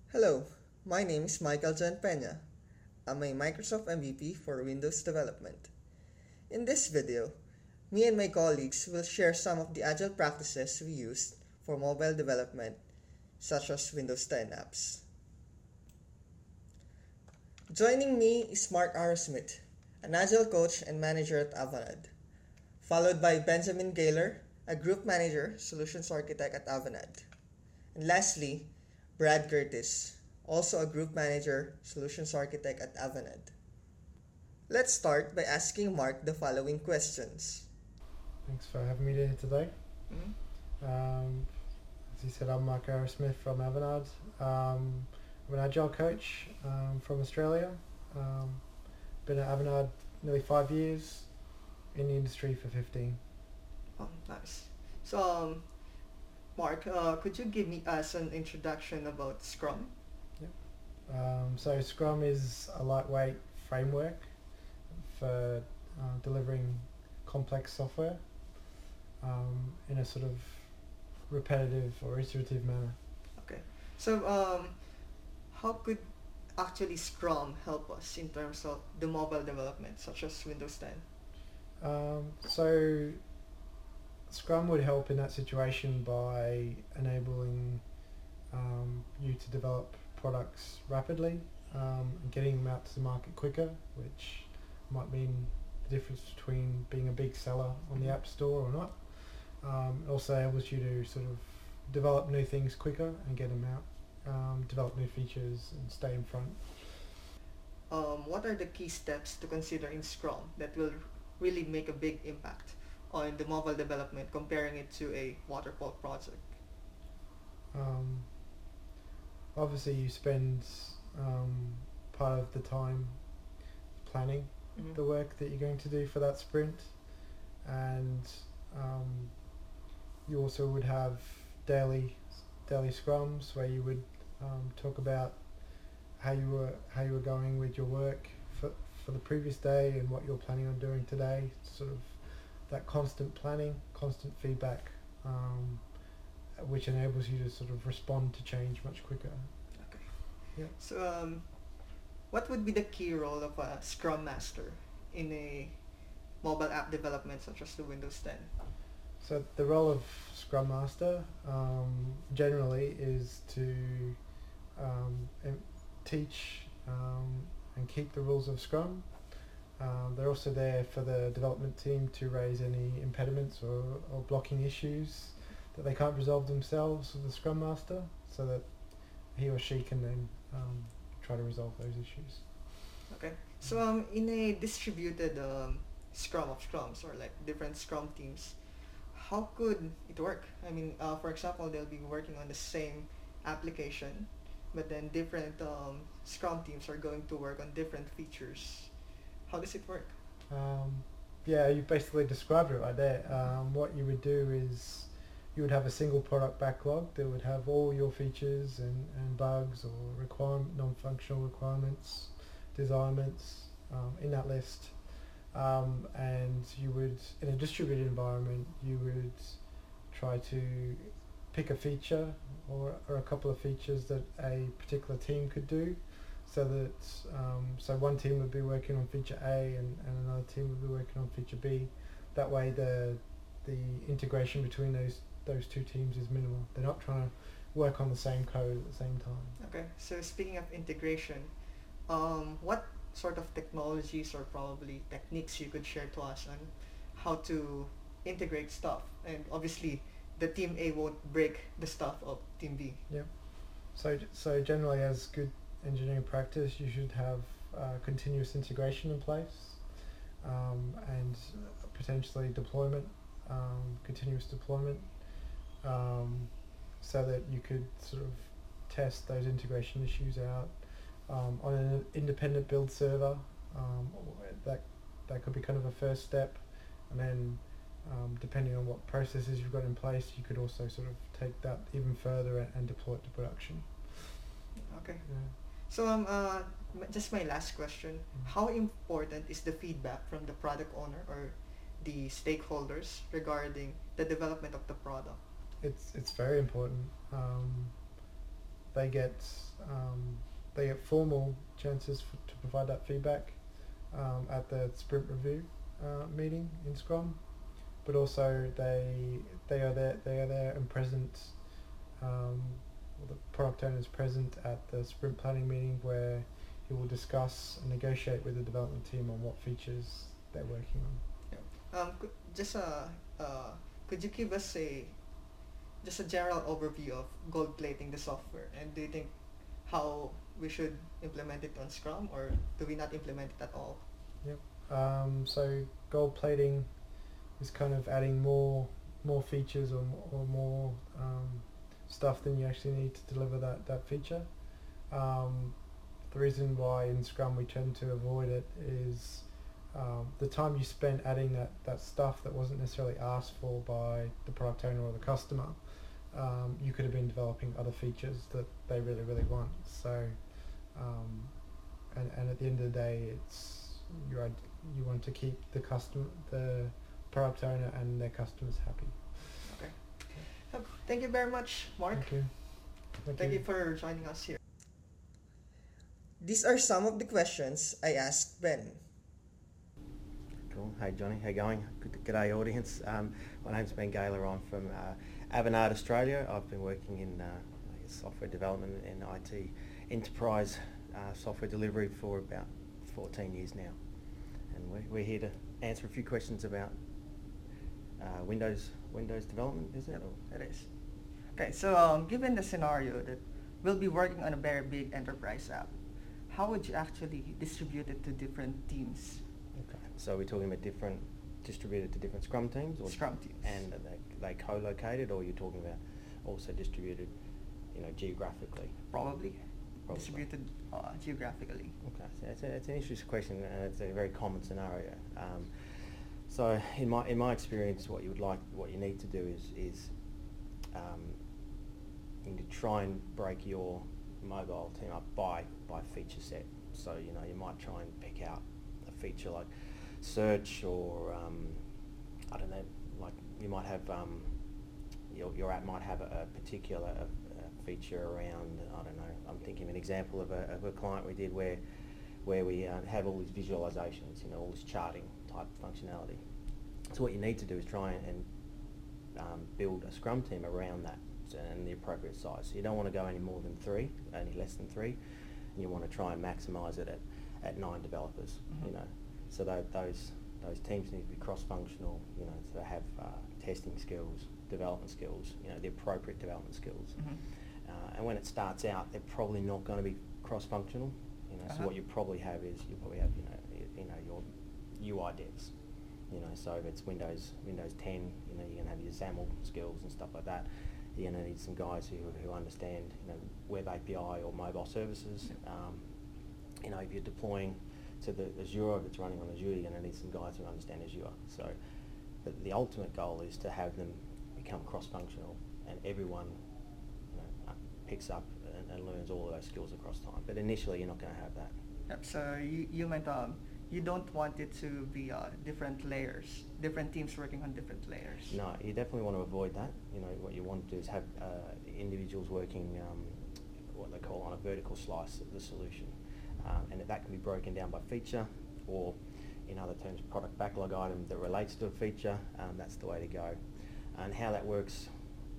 Hello, my name is Michael John Peña. I'm a Microsoft MVP for Windows development. In this video, me and my colleagues will share some of the agile practices we used for mobile development, such as Windows 10 apps. Joining me is Mark Arrowsmith, an agile coach and manager at Avanade, followed by Benjamin Gaylor, a group manager, solutions architect at Avanade. And lastly, Brad Curtis, also a group manager, solutions architect at Avanade. Let's start by asking Mark the following questions. Thanks for having me here today. Mhm. As you said, I'm Mark Arrowsmith from Avanade. I'm an agile coach from Australia. Um, been at Avanade nearly 5 years, in the industry for 15. Nice. So, Mark, could you give me us an introduction about Scrum? So Scrum is a lightweight framework for delivering complex software in a sort of repetitive or iterative manner. Okay. So, how could actually Scrum help us in terms of the mobile development, such as Windows 10? So Scrum would help in that situation by enabling you to develop products rapidly and getting them out to the market quicker, which might mean the difference between being a big seller on the App Store or not. It also enables you to sort of develop new things quicker and get them out, develop new features and stay in front. What are the key steps to consider in Scrum that will really make a big impact on the mobile development comparing it to a waterfall project? Um, Obviously, you spend part of the time planning the work that you're going to do for that sprint, and you also would have daily scrums where you would talk about how you were going with your work for the previous day and what you're planning on doing today. Sort of that constant planning, constant feedback, which enables you to sort of respond to change much quicker. Okay. Yeah. So, what would be the key role of a Scrum Master in a mobile app development such as the Windows 10? So the role of Scrum Master generally is to teach and keep the rules of Scrum. They're also there for the development team to raise any impediments or blocking issues that they can't resolve themselves with the Scrum Master, so that he or she can then try to resolve those issues. Okay. So, in a distributed Scrum of Scrums or like different Scrum teams, how could it work? I mean, for example, they'll be working on the same application, but then different Scrum teams are going to work on different features. How does it work? Yeah, you basically described it right there. What you would do is you would have a single product backlog that would have all your features and bugs or non-functional requirements, designments in that list. And you would, in a distributed environment, you would try to pick a feature or a couple of features that a particular team could do, so that so one team would be working on feature A and another team would be working on feature B. That way the integration between those two teams is minimal. They're not trying to work on the same code at the same time. Okay, so speaking of integration, what sort of technologies or probably techniques you could share to us on how to integrate stuff? And obviously, the team A won't break the stuff of team B. Yeah. So generally, as good engineering practice, you should have continuous integration in place, and potentially deployment, continuous deployment, so that you could sort of test those integration issues out on an independent build server. That could be kind of a first step, and then depending on what processes you've got in place, you could also sort of take that even further and deploy it to production. Okay. Yeah. So, just my last question. How important is the feedback from the product owner or the stakeholders regarding the development of the product? It's very important. they get they get formal chances to provide that feedback at the sprint review meeting in Scrum, but also they are there and present. The product owner is present at the sprint planning meeting where he will discuss and negotiate with the development team on what features they're working on. Could you give us a general overview of gold plating the software, and do you think how we should implement it on Scrum, or do we not implement it at all? Yep. So gold plating is kind of adding more features or more stuff than you actually need to deliver that feature. The reason why in Scrum we tend to avoid it is the time you spend adding that stuff that wasn't necessarily asked for by the product owner or the customer. You could have been developing other features that they really, really want. So, and at the end of the day, it's you want to keep the product owner and their customers happy. Okay. Thank you very much, Mark. Thank you. Thank you for joining us here. These are some of the questions I asked Ben. Cool. Hey Johnny, how you going? G'day audience. My name's Ben Gaylor. I'm from Avanade, Australia. I've been working in software development and IT enterprise software delivery for about 14 years now. And we're here to answer a few questions about Windows development, is it? Yep, it is. Okay, so given the scenario that we'll be working on a very big enterprise app, how would you actually distribute it to different teams? Okay, so we're talking about distributed to different Scrum teams? Or Scrum teams. And they co-located, or you're talking about also distributed, geographically? Probably. Distributed geographically. Okay, so it's an interesting question, and it's a very common scenario. So in my experience, what you need to do is you need to try and break your mobile team up by feature set. So you might try and pick out a feature like search, or I don't know, like you might have your app might have a particular feature around, I don't know, I'm thinking of an example of a client we did where we have all these visualizations, all this charting type functionality. So what you need to do is try and build a Scrum team around that and the appropriate size. So you don't want to go any more than 3, any less than 3, and you want to try and maximise it at 9 developers. Mm-hmm. So those teams need to be cross-functional. So they have testing skills, development skills, the appropriate development skills. Mm-hmm. And when it starts out, they're probably not going to be cross-functional. So what you probably have is your UI devs. So if it's Windows 10, you're going to have your XAML skills and stuff like that. You're going to need some guys who understand, web API or mobile services. If you're deploying to the Azure, if it's running on Azure, you're going to need some guys who understand Azure. So, but the ultimate goal is to have them become cross-functional, and everyone picks up and learns all of those skills across time. But initially, you're not going to have that. Yep. So you meant you don't want it to be different layers, different teams working on different layers. No, you definitely want to avoid that. What you want to do is have individuals working what they call on a vertical slice of the solution, and that can be broken down by feature, or in other terms, product backlog item that relates to a feature. That's the way to go. And how that works,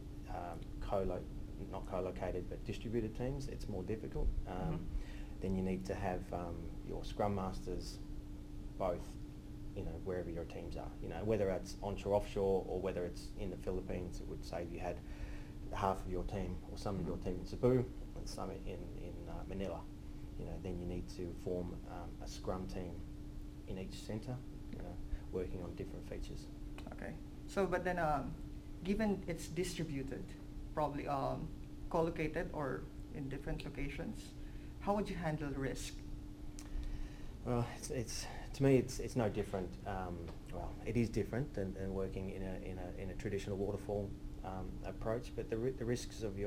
not co-located but distributed teams, it's more difficult. Then you need to have your Scrum Masters both, wherever your teams are. Whether it's onshore, offshore, or whether it's in the Philippines. It would say if you had half of your team or some of your team in Cebu and some in Manila. Then you need to form a Scrum team in each centre, working on different features. Okay. So, but then, given it's distributed, probably co-located or in different locations, how would you handle risk? Well, it's to me it's no different. Well, it is different than working in a traditional waterfall approach. But the risks of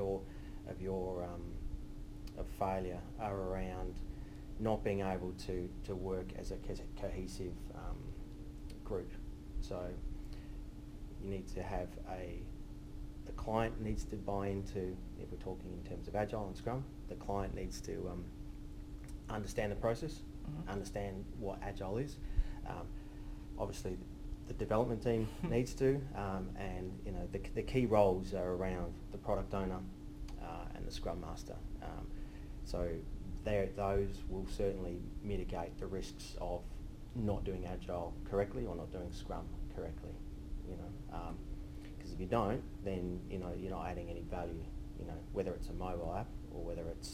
failure are around not being able to work as a cohesive group. So you need to have a the client needs to buy into, if we're talking in terms of Agile and Scrum, the client needs to understand the process, understand what Agile is. Obviously, the development team needs to, and you know the key roles are around the product owner and the Scrum Master. So those will certainly mitigate the risks of not doing Agile correctly or not doing Scrum correctly. You know, because if you don't, then you know you're not adding any value. You know, whether it's a mobile app or whether it's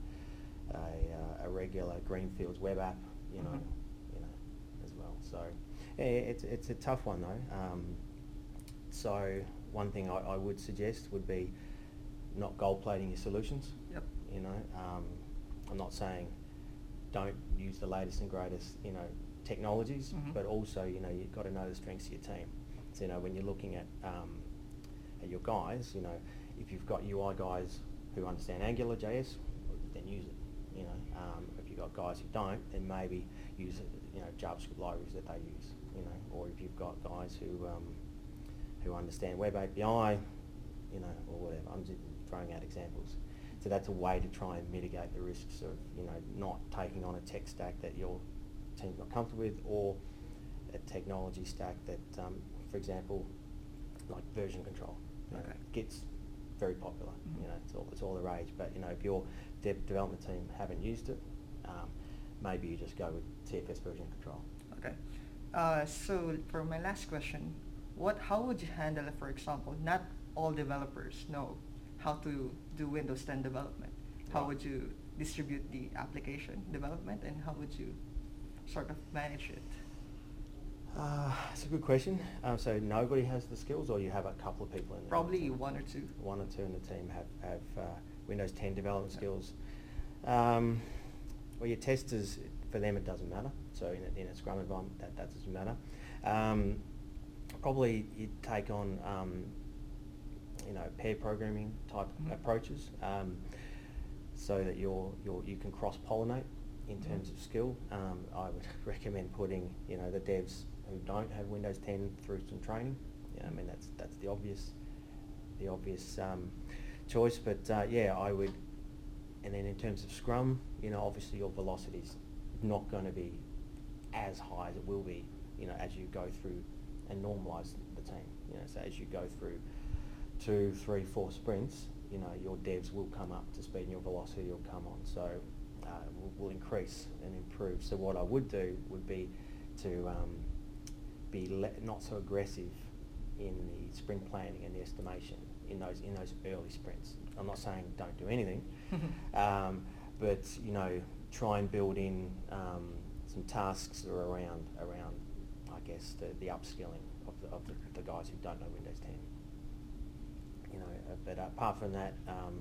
a regular Greenfields web app. You know, as well. So yeah, it's a tough one though. So one thing I would suggest would be not gold plating your solutions. Yep. You know, I'm not saying don't use the latest and greatest, you know, technologies, but also, you know, you've got to know the strengths of your team. So, you know, when you're looking at your guys, you know, if you've got UI guys who understand AngularJS, then use it. You know, if you've got guys who don't, then maybe use, you know, JavaScript libraries that they use. You know, or if you've got guys who understand Web API, you know, or whatever. I'm just throwing out examples. So that's a way to try and mitigate the risks of, you know, not taking on a tech stack that your team's not comfortable with, or a technology stack that, for example, like version control. You know, Git's very popular. You know, it's all the rage. But you know, if your development team haven't used it, maybe you just go with CFS version control. Okay. So for my last question, how would you handle it, for example, not all developers know how to do Windows 10 development? How would you distribute the application development, and how would you sort of manage it? That's a good question. So nobody has the skills, or you have a couple of people in the Probably team? one or two. One or two in the team have Windows 10 development skills. Well, your testers, for them it doesn't matter. So in a Scrum environment, that doesn't matter. Probably you'd take on you know, pair programming type approaches, so that you can cross-pollinate in terms of skill. I would recommend putting, you know, the devs who don't have Windows 10 through some training. You know, I mean, that's the obvious choice. But yeah, I would. And then in terms of Scrum, you know, obviously your velocity's not going to be as high as it will be, you know, as you go through and normalise the team. You know, so as you go through 2, 3, 4 sprints, you know, your devs will come up to speed and your velocity will come on. So will increase and improve. So what I would do would be to be not so aggressive in the sprint planning and the estimation in those early sprints. I'm not saying don't do anything, but you know, try and build in some tasks that are around I guess the upskilling of the guys who don't know Windows 10. You know, but apart from that,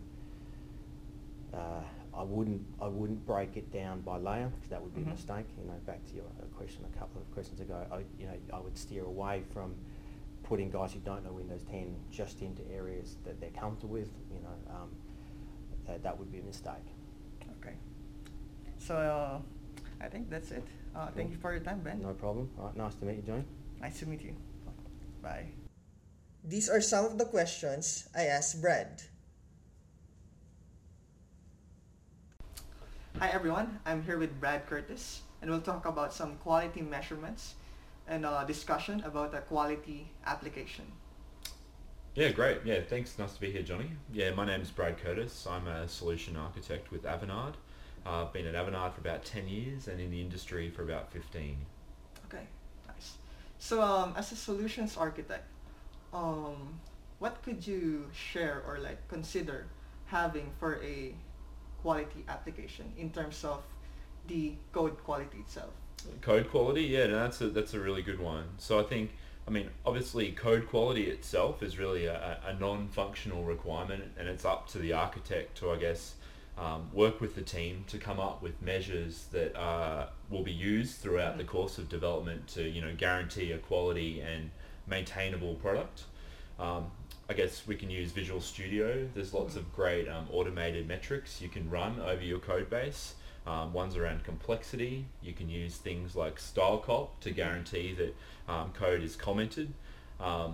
I wouldn't break it down by layer, because that would be a mistake. You know, back to your question a couple of questions ago, I would steer away from putting guys who don't know Windows 10 just into areas that they're comfortable with. You know, that would be a mistake. Okay. So I think that's it. Thank you for your time, Ben. No problem. All right, nice to meet you, Johnny. Nice to meet you. Bye. These are some of the questions I asked Brad. Hi everyone, I'm here with Brad Curtis, and we'll talk about some quality measurements and a discussion about a quality application. Yeah, great. Yeah, thanks. Nice to be here, Johnny. Yeah, my name's Brad Curtis. I'm a solution architect with Avanade. I've been at Avanade for about 10 years and in the industry for about 15. Okay, nice. So as a solutions architect, what could you share or like consider having for a quality application in terms of the code quality itself? Code quality, yeah, no, that's a really good one. So I mean, obviously code quality itself is really a non-functional requirement, and it's up to the architect to, I guess, work with the team to come up with measures that will be used throughout the course of development to, you know, guarantee a quality and maintainable product. I guess we can use Visual Studio. There's lots of great automated metrics you can run over your code base. Ones around complexity. You can use things like StyleCop to guarantee that code is commented.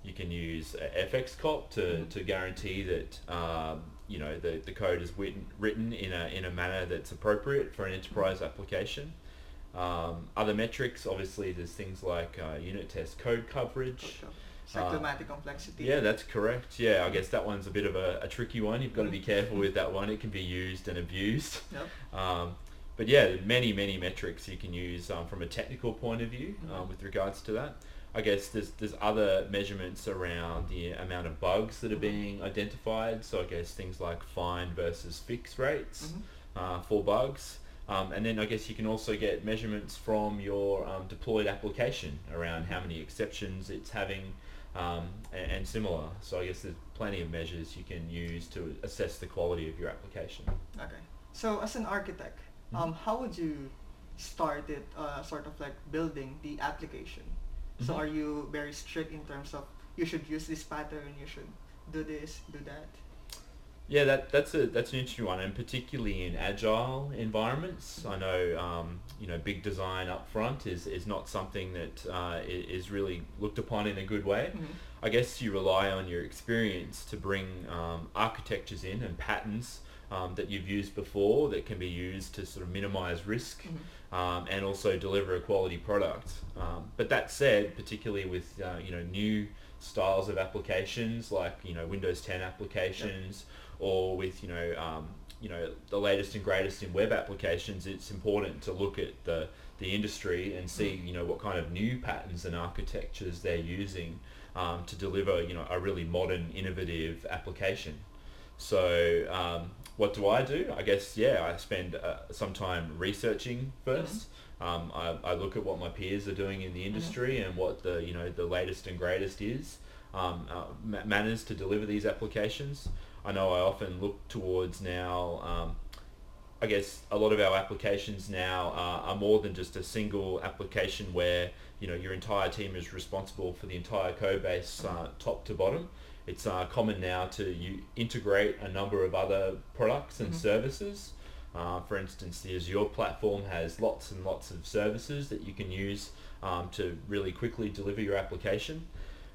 You can use FXCOP to guarantee that the code is written in a manner that's appropriate for an enterprise application. Other metrics, obviously, there's things like unit test code coverage. Cyclomatic complexity. Yeah, that's correct. Yeah, I guess that one's a bit of a tricky one. You've got to be careful with that one. It can be used and abused. Yep. But yeah, many metrics you can use from a technical point of view with regards to that. I guess there's other measurements around the amount of bugs that are being identified. So I guess things like find versus fix rates for bugs. And then I guess you can also get measurements from your deployed application around how many exceptions it's having and similar. So I guess there's plenty of measures you can use to assess the quality of your application. Okay. So as an architect, how would you start it, sort of like building the application? So are you very strict in terms of you should use this pattern, you should do this, do that? Yeah, that's an interesting one, and particularly in agile environments. I know big design up front is not something that is really looked upon in a good way. I guess you rely on your experience to bring architectures in and patterns that you've used before that can be used to sort of minimize risk and also deliver a quality product. But that said, particularly with new styles of applications like Windows 10 applications, or with the latest and greatest in web applications, it's important to look at the industry and see what kind of new patterns and architectures they're using to deliver a really modern, innovative application. So what do I do? I guess I spend some time researching first. I look at what my peers are doing in the industry and what the latest and greatest is manners to deliver these applications. I know I often look towards now, I guess a lot of our applications now are more than just a single application where your entire team is responsible for the entire code base top to bottom. It's common now to integrate a number of other products and services. For instance, the Azure platform has lots and lots of services that you can use to really quickly deliver your application.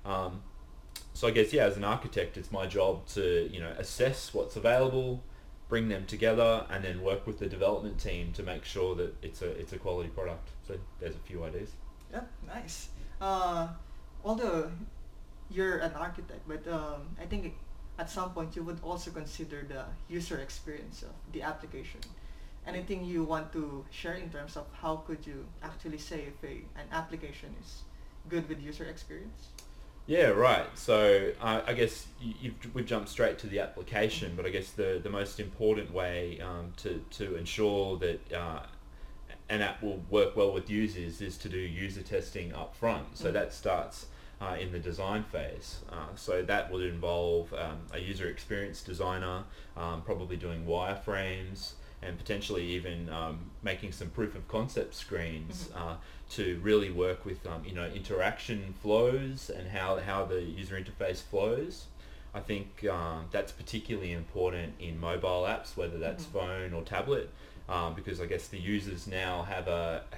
So I guess, as an architect, it's my job to, assess what's available, bring them together, and then work with the development team to make sure that it's a quality product. So there's a few ideas. Yep, nice. Although you're an architect, but I think at some point you would also consider the user experience of the application. Anything you want to share in terms of how could you actually say if an application is good with user experience? Yeah, right. So I guess we've jumped straight to the application, but I guess the most important way to ensure that an app will work well with users is to do user testing up front. So that starts in the design phase. So that would involve a user experience designer, probably doing wireframes, and potentially even making some proof of concept screens to really work with interaction flows and how the user interface flows. I think that's particularly important in mobile apps, whether that's phone or tablet, because I guess the users now have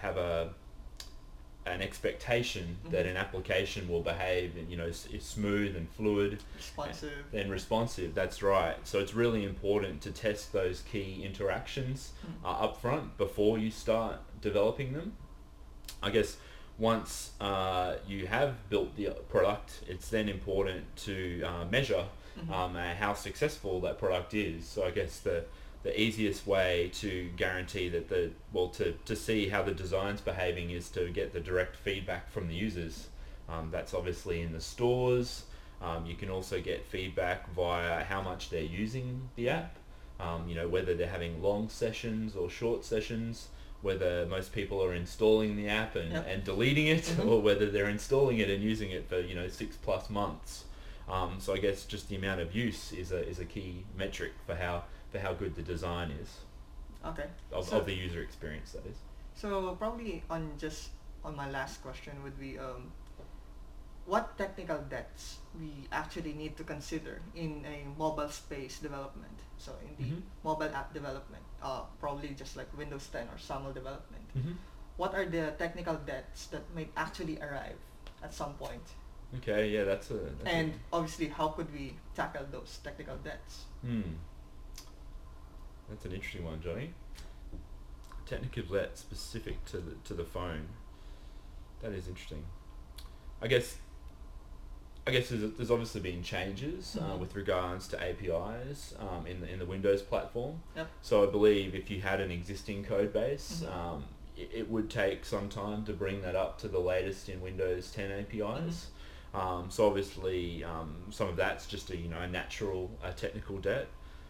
an expectation that an application will behave is smooth and fluid and responsive. That's right. So it's really important to test those key interactions up front before you start developing them. I guess once you have built the product, it's then important to measure how successful that product is. So I guess the easiest way to guarantee that to see how the design's behaving is to get the direct feedback from the users. That's obviously in the stores. You can also get feedback via how much they're using the app, whether they're having long sessions or short sessions, whether most people are installing the app and deleting it, or whether they're installing it and using it for 6+ months. So I guess just the amount of use is a key metric for how good the design is. Okay. Of the user experience, that is. So probably on my last question would be what technical debts we actually need to consider in a mobile space development. So in the mobile app development, probably just like Windows 10 or SAML development. What are the technical debts that might actually arrive at some point? Okay, yeah, that's And obviously, how could we tackle those technical debts? That's an interesting one, Johnny. Technical debt specific to the phone. That is interesting. I guess there's obviously been changes with regards to APIs in the Windows platform. Yep. So I believe if you had an existing code base, it would take some time to bring that up to the latest in Windows 10 APIs. So obviously some of that's just a natural technical debt.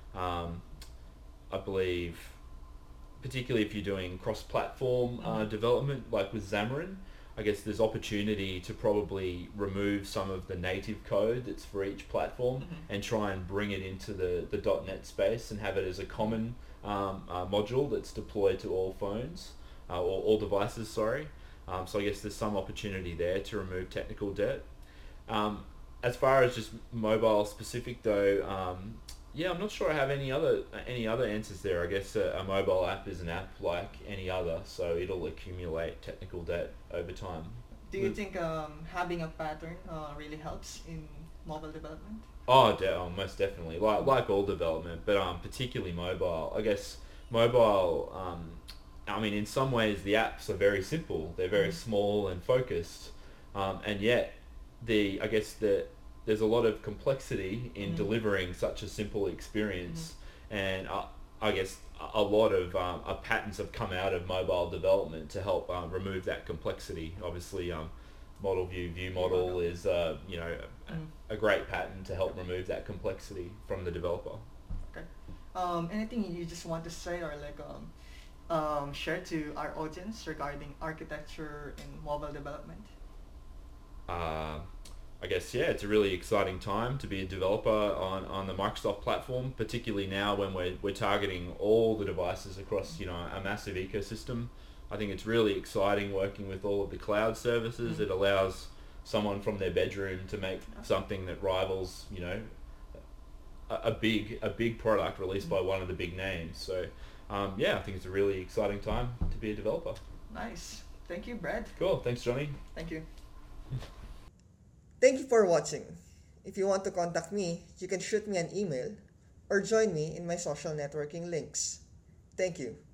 I believe, particularly if you're doing cross-platform development, like with Xamarin, I guess there's opportunity to probably remove some of the native code that's for each platform and try and bring it into the .NET space and have it as a common module that's deployed to all phones, or all devices, sorry. So I guess there's some opportunity there to remove technical debt. As far as just mobile specific though, yeah, I'm not sure I have any other answers there. I guess a mobile app is an app like any other, so it'll accumulate technical debt over time. Do you think having a pattern really helps in mobile development? Oh, most definitely. Like all development, but particularly mobile. I guess mobile. I mean, in some ways, the apps are very simple. They're very small and focused, and yet there's a lot of complexity in delivering such a simple experience, and I guess a lot of patterns have come out of mobile development to help remove that complexity. Obviously, model view model is a great pattern to help remove that complexity from the developer. Okay. Anything you just want to say or share to our audience regarding architecture in mobile development? I guess, yeah, it's a really exciting time to be a developer on the Microsoft platform, particularly now when we're targeting all the devices across, a massive ecosystem. I think it's really exciting working with all of the cloud services. It allows someone from their bedroom to make something that rivals, a big product released by one of the big names. So, yeah, I think it's a really exciting time to be a developer. Nice. Thank you, Brad. Cool. Thanks, Johnny. Thank you. Thank you for watching. If you want to contact me, you can shoot me an email or join me in my social networking links. Thank you.